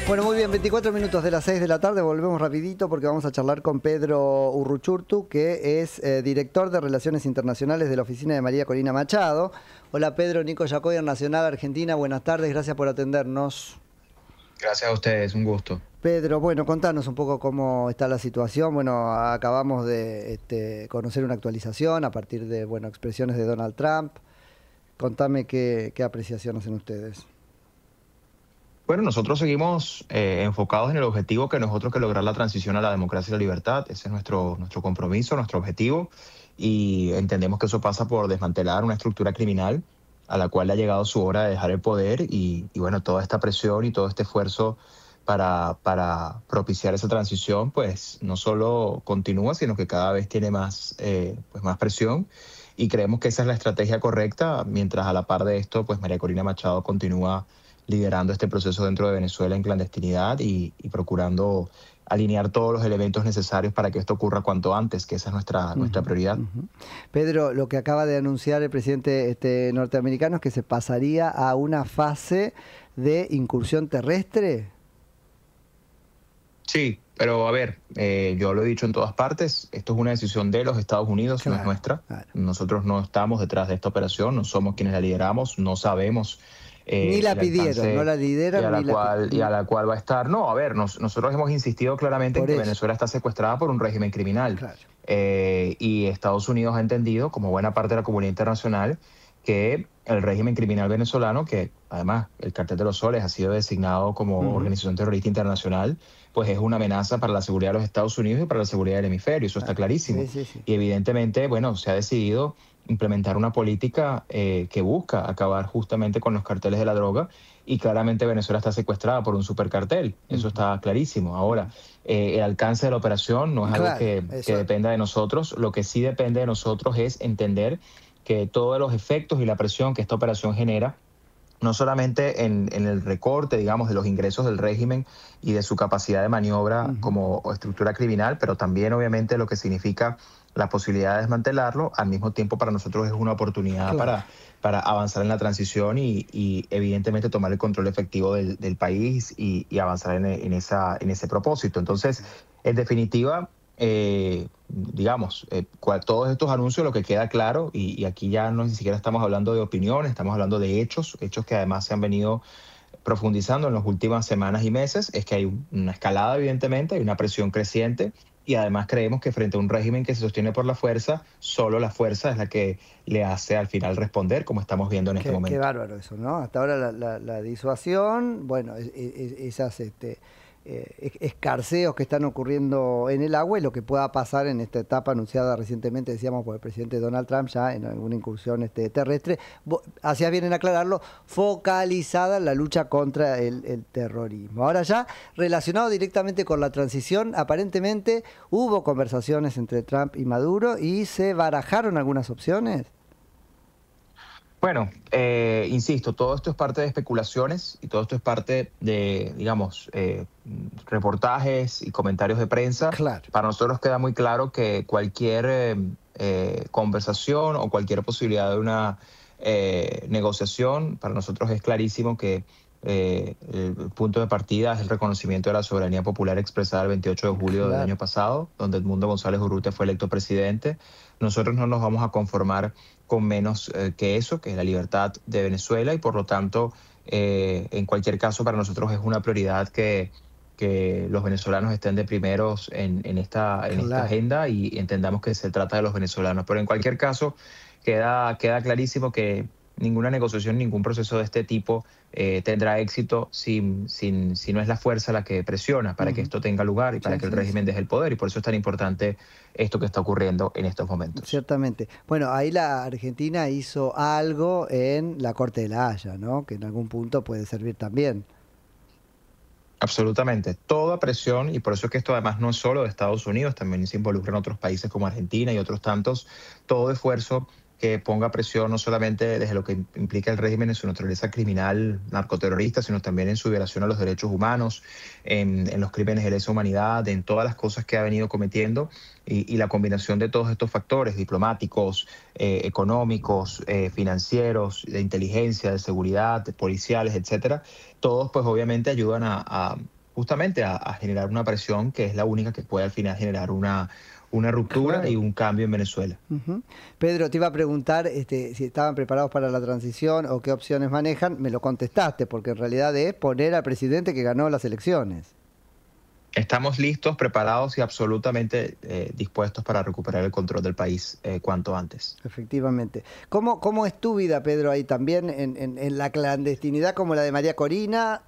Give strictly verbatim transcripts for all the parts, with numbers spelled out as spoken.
Bueno, muy bien, veinticuatro minutos de las seis de la tarde, volvemos rapidito porque vamos a charlar con Pedro Urruchurtu, que es eh, director de Relaciones Internacionales de la oficina de María Corina Machado. Hola Pedro, Nico Yacoy, Nacional Argentina, buenas tardes, gracias por atendernos. Gracias a ustedes, un gusto. Pedro, bueno, contanos un poco cómo está la situación. Bueno, acabamos de este, conocer una actualización a partir de, bueno, expresiones de Donald Trump. Contame qué, qué apreciación hacen ustedes. Bueno, nosotros seguimos eh, enfocados en el objetivo que nosotros que lograr la transición a la democracia y la libertad. Ese es nuestro, nuestro compromiso, nuestro objetivo. Y entendemos que eso pasa por desmantelar una estructura criminal a la cual le ha llegado su hora de dejar el poder. Y, y bueno, toda esta presión y todo este esfuerzo para, para propiciar esa transición, pues no solo continúa, sino que cada vez tiene más, eh, pues más presión. Y creemos que esa es la estrategia correcta, mientras a la par de esto, pues María Corina Machado continúa liderando este proceso dentro de Venezuela en clandestinidad y, y procurando alinear todos los elementos necesarios para que esto ocurra cuanto antes, que esa es nuestra, nuestra Uh-huh, prioridad. uh-huh. Pedro, lo que acaba de anunciar el presidente este, norteamericano es que se pasaría a una fase de incursión terrestre. Sí, pero a ver, eh, yo lo he dicho en todas partes, esto es una decisión de los Estados Unidos, Claro, no es nuestra. claro. Nosotros no estamos detrás de esta operación, no somos quienes la lideramos, no sabemos Ni eh, la el pidieron, no alcance la y lideran a la ni la cual y a pidieron. la cual va a estar. No, a ver, nos- nosotros hemos insistido claramente en Por que eso, Venezuela está secuestrada por un régimen criminal. claro. Eh, y Estados Unidos ha entendido, como buena parte de la comunidad internacional, que el régimen criminal venezolano, que además el Cartel de los Soles ha sido designado como Uh-huh. organización terrorista internacional, pues es una amenaza para la seguridad de los Estados Unidos y para la seguridad del hemisferio, eso está Claro. clarísimo. Sí, sí, sí. Y evidentemente, bueno, se ha decidido implementar una política eh, que busca acabar justamente con los carteles de la droga, y claramente Venezuela está secuestrada por un supercartel, eso Uh-huh. está clarísimo. Ahora, eh, el alcance de la operación no es algo Claro, que, que eso. dependa de nosotros, lo que sí depende de nosotros es entender que todos los efectos y la presión que esta operación genera, no solamente en, en el recorte, digamos, de los ingresos del régimen y de su capacidad de maniobra Uh-huh. como estructura criminal, pero también obviamente lo que significa la posibilidad de desmantelarlo, al mismo tiempo para nosotros es una oportunidad Claro. para, para avanzar en la transición y, y evidentemente tomar el control efectivo del, del país y, y avanzar en, en, esa, en ese propósito. Entonces, en definitiva, eh, digamos, eh, cual, todos estos anuncios, lo que queda claro, y, y aquí ya no ni siquiera estamos hablando de opiniones, estamos hablando de hechos, hechos que además se han venido profundizando en las últimas semanas y meses, es que hay una escalada, evidentemente, hay una presión creciente, y además creemos que frente a un régimen que se sostiene por la fuerza, solo la fuerza es la que le hace al final responder, como estamos viendo en este Qué, qué momento. bárbaro eso, ¿no? Hasta ahora la, la, la disuasión, bueno, es, es, esas este, eh, escarceos que están ocurriendo en el agua y lo que pueda pasar en esta etapa anunciada recientemente, decíamos, por el presidente Donald Trump, ya en alguna incursión este, terrestre, hacía bien en aclararlo, focalizada en la lucha contra el, el terrorismo. Ahora ya, relacionado directamente con la transición, aparentemente hubo conversaciones entre Trump y Maduro y se barajaron algunas opciones. Bueno, eh, insisto, todo esto es parte de especulaciones y todo esto es parte de, digamos, eh, reportajes y comentarios de prensa. Claro. Para nosotros queda muy claro que cualquier eh, eh, conversación o cualquier posibilidad de una eh, negociación, para nosotros es clarísimo que eh, el punto de partida es el reconocimiento de la soberanía popular expresada el veintiocho de julio del Claro. año pasado, donde Edmundo González Urrutia fue electo presidente. Nosotros no nos vamos a conformar con menos eh, que eso, que es la libertad de Venezuela, y por lo tanto, eh, en cualquier caso, para nosotros es una prioridad que, que los venezolanos estén de primeros en, en, esta, en esta Claro. agenda y entendamos que se trata de los venezolanos. Pero en cualquier caso, queda, queda clarísimo que ninguna negociación, ningún proceso de este tipo eh, tendrá éxito si, si, si no es la fuerza la que presiona para Uh-huh. que esto tenga lugar y para Sí, que el sí, régimen sí. deje el poder. Y por eso es tan importante esto que está ocurriendo en estos momentos. Ciertamente. Bueno, ahí la Argentina hizo algo en la Corte de la Haya, ¿no? Que en algún punto puede servir también. Absolutamente. Toda presión, y por eso es que esto además no es solo de Estados Unidos, también se involucra en otros países como Argentina y otros tantos, todo esfuerzo que ponga presión no solamente desde lo que implica el régimen en su naturaleza criminal, narcoterrorista, sino también en su violación a los derechos humanos, en, en los crímenes de lesa humanidad, en todas las cosas que ha venido cometiendo, y, y la combinación de todos estos factores diplomáticos, eh, económicos, eh, financieros, de inteligencia, de seguridad, de policiales, etcétera, todos pues obviamente ayudan a, a justamente a, a generar una presión que es la única que puede al final generar una una ruptura Claro. y un cambio en Venezuela. Uh-huh. Pedro, te iba a preguntar este, si estaban preparados para la transición o qué opciones manejan. Me lo contestaste, porque en realidad es poner al presidente que ganó las elecciones. Estamos listos, preparados y absolutamente eh, dispuestos para recuperar el control del país eh, cuanto antes. Efectivamente. ¿Cómo, cómo es tu vida, Pedro, ahí también, en, en, en la clandestinidad como la de María Corina?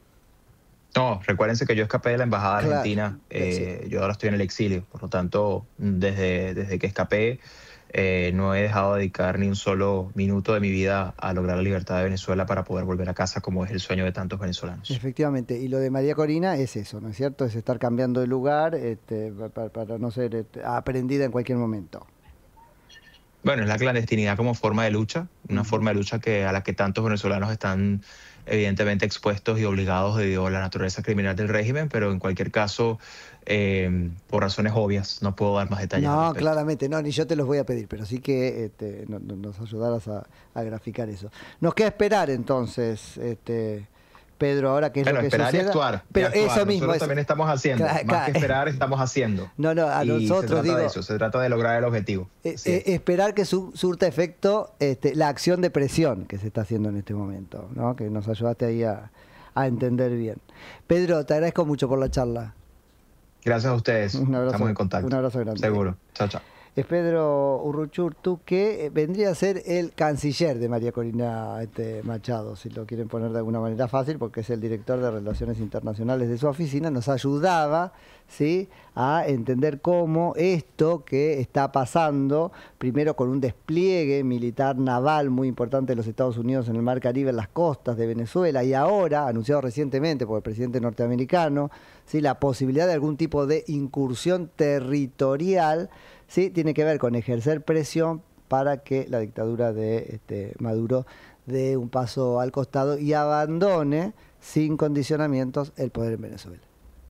No, recuérdense que yo escapé de la embajada Claro, argentina, eh, yo ahora estoy en el exilio, por lo tanto, desde, desde que escapé, eh, no he dejado de dedicar ni un solo minuto de mi vida a lograr la libertad de Venezuela para poder volver a casa, como es el sueño de tantos venezolanos. Efectivamente, y lo de María Corina es eso, ¿no es cierto? Es estar cambiando de lugar este, para, para no ser este, aprendida en cualquier momento. Bueno, es la clandestinidad como forma de lucha, una uh-huh. forma de lucha que, a la que tantos venezolanos están evidentemente expuestos y obligados debido a la naturaleza criminal del régimen, pero en cualquier caso, eh, por razones obvias, no puedo dar más detalles. No, claramente, no, ni yo te los voy a pedir, pero sí que este, no, no, nos ayudaras a, a graficar eso. Nos queda esperar entonces, este, Pedro, ahora qué es bueno, lo que esperar suceda. Y actuar, pero y actuar. Eso mismo. Nosotros eso. también estamos haciendo, Claro, más claro. que esperar, estamos haciendo. No, no, a y nosotros se trata digo, de eso, se trata de lograr el objetivo. Eh, eh, esperar que su, surta efecto este, la acción de presión que se está haciendo en este momento, ¿no? Que nos ayudaste ahí a, a entender bien. Pedro, te agradezco mucho por la charla. Gracias a ustedes. Un abrazo, estamos en contacto. Un abrazo grande. Seguro. Chao, chao. Es Pedro Urruchurtu, que vendría a ser el canciller de María Corina este, Machado, si lo quieren poner de alguna manera fácil, porque es el director de Relaciones Internacionales de su oficina. Nos ayudaba, ¿sí?, a entender cómo esto que está pasando, primero con un despliegue militar naval muy importante de los Estados Unidos en el Mar Caribe, en las costas de Venezuela, y ahora, anunciado recientemente por el presidente norteamericano, ¿sí?, la posibilidad de algún tipo de incursión territorial, sí, tiene que ver con ejercer presión para que la dictadura de este, Maduro dé un paso al costado y abandone sin condicionamientos el poder en Venezuela.